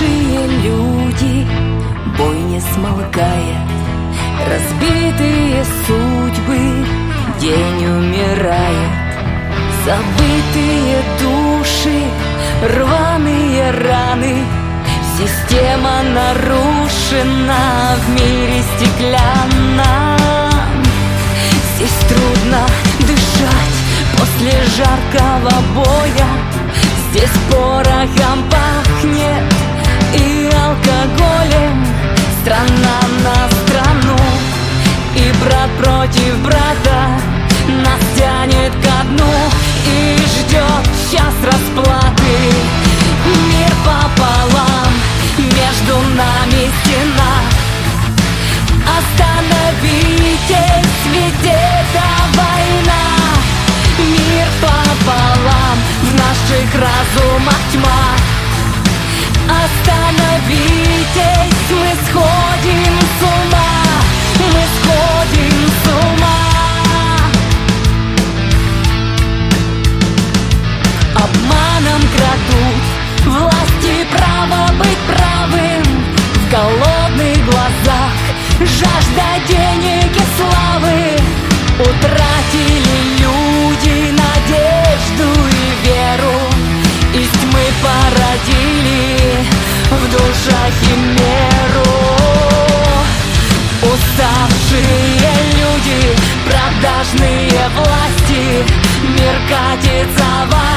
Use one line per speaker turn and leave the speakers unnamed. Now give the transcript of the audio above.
Уставшие люди, бой не смолкает, разбитые судьбы, день умирает. Забытые души, рваные раны, система нарушена в мире стеклянном. Здесь трудно дышать после жаркого боя, здесь порохом пахнет и алкоголем. Страна на страну и брат против брата нас тянет ко дну и ждет час расплаты. Мир пополам, между нами стена. Остановитесь, ведь это война. Мир пополам, в наших разумах тьма. Остановитесь, мы сходим с ума, мы сходим с ума. Обманом крадут власти право быть правым. В голодных глазах жажда денег и славы. Утратили люди надежду и веру, из тьмы породили в душах химеру. Уставшие люди, продажные власти, мир катится в